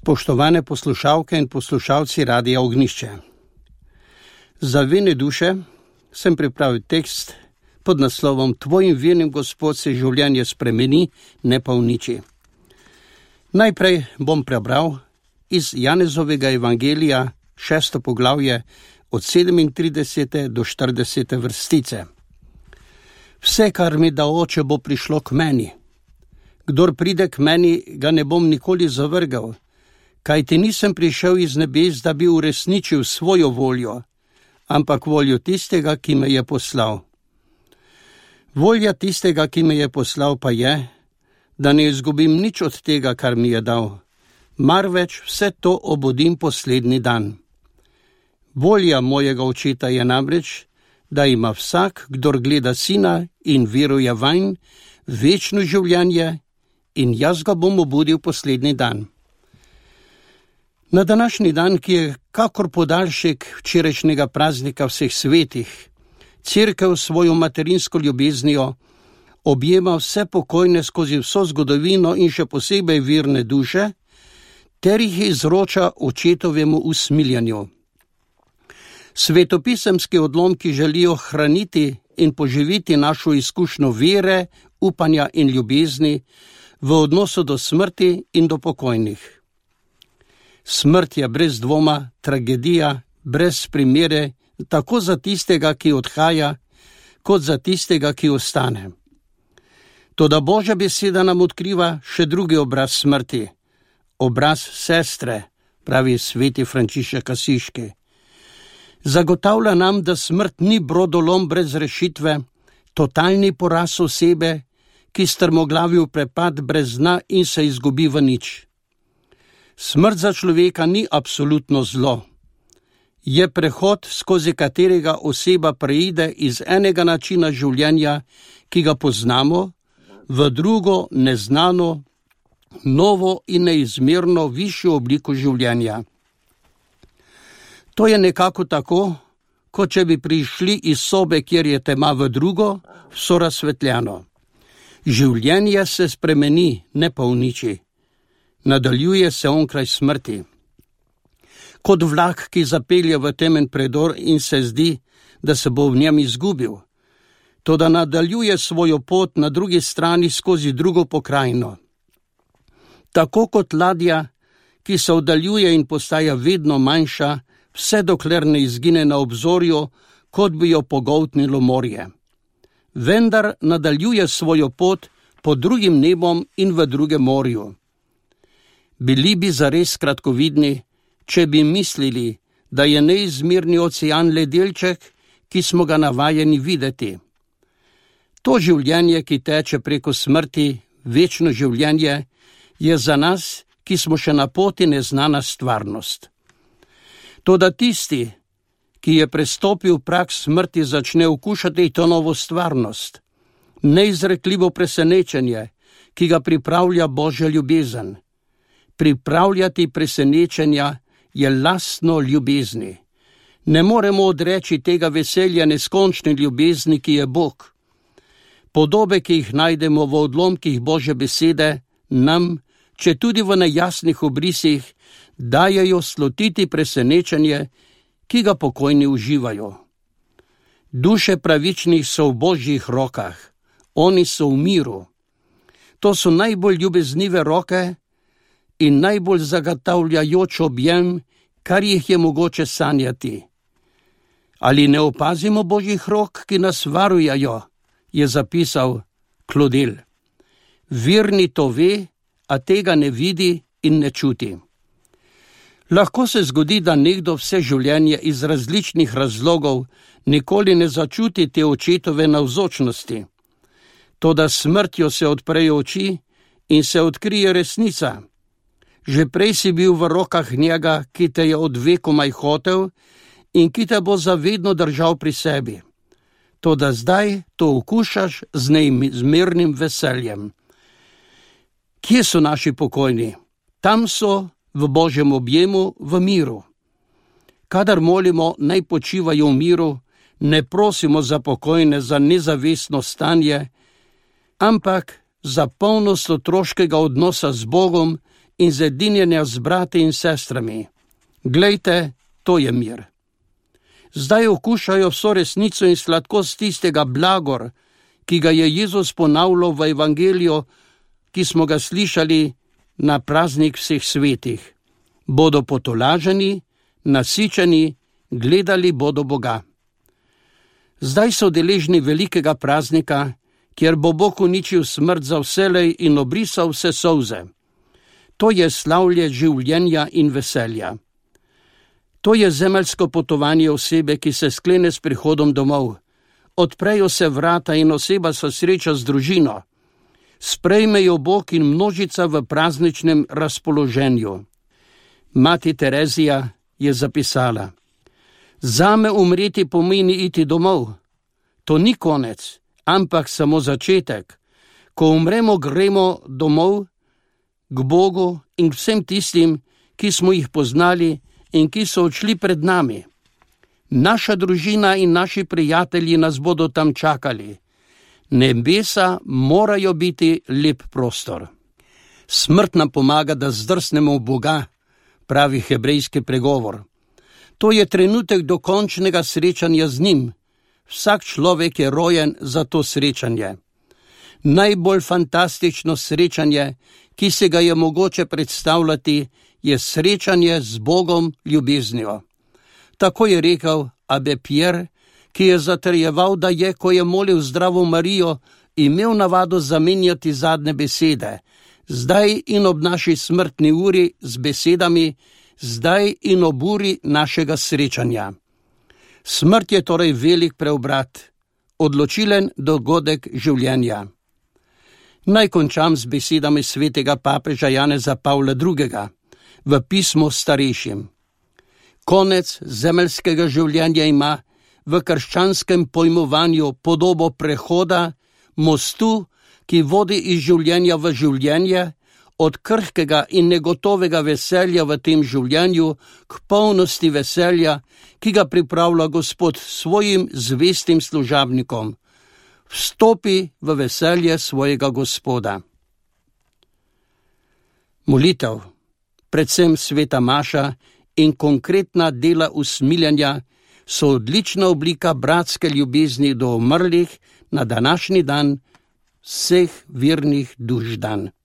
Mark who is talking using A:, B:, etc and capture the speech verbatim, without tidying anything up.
A: Spoštovane poslušalke in poslušalci Radia Ognjišče. Za vene duše sem pripravil tekst pod naslovom Tvojim vernim Gospod se življenje spremeni, ne pa uniči. Najprej bom prebral iz Janezovega evangelija šesto poglavje od sedemintridesete do štiridesete vrstice. Vse, kar mi da Oče, bo prišlo k meni. Kdor pride k meni, ga ne bom nikoli zavrgel, kajti nisem prišel iz nebes, da bi uresničil svojo voljo, ampak voljo tistega, ki me je poslal. Volja tistega, ki me je poslal, pa je, da ne izgubim nič od tega, kar mi je dal, marveč vse to obudim poslednji dan. Volja mojega očeta je namreč, da ima vsak, kdor gleda sina in veruje vanj, večno življenje, in jaz ga bom obudil poslednji dan. Na današnji dan, ki je kakor podaljšek včerajšnjega praznika vseh svetih, Cerkev svojo materinsko ljubeznijo objema vse pokojne skozi vso zgodovino in še posebej verne duše, ter jih izroča očetovemu usmiljanju. Svetopisemski odlomki želijo hraniti in poživiti našo izkušnjo vere, upanja in ljubezni v odnosu do smrti in do pokojnih. Smrt je brez dvoma tragedija, brez primere, tako za tistega, ki odhaja, kot za tistega, ki ostane. Toda Božja beseda nam odkriva še drugi obraz smrti, obraz sestre, pravi sveti Frančišek Asiški. Zagotavlja nam, da smrt ni brodolom brez rešitve, totalni poraz osebe, ki strmoglavi v prepad brez dna in se izgubi v nič. Smrt za človeka ni absolutno zlo. Je prehod, skozi katerega oseba preide iz enega načina življenja, ki ga poznamo, v drugo neznano, novo in neizmerno višjo obliko življenja. To je nekako tako, kot če bi prišli iz sobe, kjer je tema, v drugo, vso razsvetljeno. Življenje se spremeni, ne pa uniči. Nadaljuje se onkraj smrti. Kot vlak, ki zapelje v temen predor in se zdi, da se bo v njem izgubil, toda nadaljuje svojo pot na drugi strani skozi drugo pokrajino. Tako kot ladja, ki se oddaljuje in postaja vedno manjša, vse dokler ne izgine na obzorju, kot bi jo pogoltnilo morje. Vendar nadaljuje svojo pot pod drugim nebom in v drugem morju. Bili bi zares kratkovidni, če bi mislili, da je neizmerni ocean le delček, ki smo ga navajeni videti. To življenje, ki teče preko smrti, večno življenje, je za nas, ki smo še na poti, neznana stvarnost. Toda tisti, ki je prestopil prag smrti, začne okušati to novo stvarnost, neizrekljivo presenečenje, ki ga pripravlja Božja ljubezen. Pripravljati presenečenja je lastno ljubezni. Ne moremo odreči tega veselja neskončne ljubezni, ki je Bog. Podobe, ki jih najdemo v odlomkih Božje besede, nam, če tudi v nejasnih obrisih, dajejo slutiti presenečenje, ki ga pokojni uživajo. Duše pravičnih so v Božjih rokah, oni so v miru. To so najbolj ljubeznive roke in najbolj zagotavljajoč objem, kar jih je mogoče sanjati. Ali ne opazimo Božjih rok, ki nas varujajo, je zapisal Klodel. Verni to ve, a tega ne vidi in ne čuti. Lahko se zgodi, da nekdo vse življenje iz različnih razlogov nikoli ne začuti te očetove navzočnosti. Toda smrtjo se odprejo oči in se odkrije resnica. Že prej si bil v rokah njega, ki te je od vekomaj hotel in ki te bo zavedno držal pri sebi. Toda zdaj to okušaš z neizmernim veseljem. Kje so naši pokojni? Tam so, v Božjem objemu, v miru. Kadar molimo, naj počivajo v miru, ne prosimo za pokojne, za nezavestno stanje, ampak za polnost otroškega odnosa z Bogom in zedinjenja z brati in sestrami. Glejte, to je mir. Zdaj okušajo vso resnico in sladkost tistega blagor, ki ga je Jezus ponavljal v evangeliju, ki smo ga slišali na praznik vseh svetih. Bodo potolaženi, nasičeni, gledali bodo Boga. Zdaj so deležni velikega praznika, kjer bo Bog uničil smrt za vselej in obrisal vse solze. To je slavje življenja in veselja. To je zemeljsko potovanje osebe, ki se sklene s prihodom domov. Odprejo se vrata in oseba se sreča z družino. Sprejmejo Bog in množica v prazničnem razpoloženju. Mati Terezija je zapisala: Zame umreti pomeni iti domov. To ni konec, ampak samo začetek. Ko umremo, gremo domov k Bogu in vsem tistim, ki smo jih poznali in ki so odšli pred nami. Naša družina in naši prijatelji nas bodo tam čakali. Nebesa morajo biti lep prostor. Smrt nam pomaga, da zdrsnemo v Boga, pravi hebrejski pregovor. To je trenutek dokončnega srečanja z njim. Vsak človek je rojen za to srečanje. Najbolj fantastično srečanje, ki se ga je mogoče predstavljati, je srečanje z Bogom ljubeznijo. Tako je rekel Abbe Pierre, ki je zatrjeval, da je, ko je molil Zdravo Marijo, imel navado zamenjati zadnje besede, zdaj in ob naši smrtni uri z besedami, zdaj in ob uri našega srečanja. Smrt je torej velik preobrat, odločilen dogodek življenja. Naj končam z besedami svetega papeža Janeza Pavla drugega. V pismu starejšim. Konec zemeljskega življenja ima v krščanskem pojmovanju podobo prehoda, mostu, ki vodi iz življenja v življenje, od krhkega in negotovega veselja v tem življenju k polnosti veselja, ki ga pripravlja Gospod svojim zvestim služabnikom. Vstopi v veselje svojega Gospoda. Molitev, predvsem sveta maša in konkretna dela usmiljanja so odlična oblika bratske ljubezni do umrlih na današnji dan vseh vernih duš dan.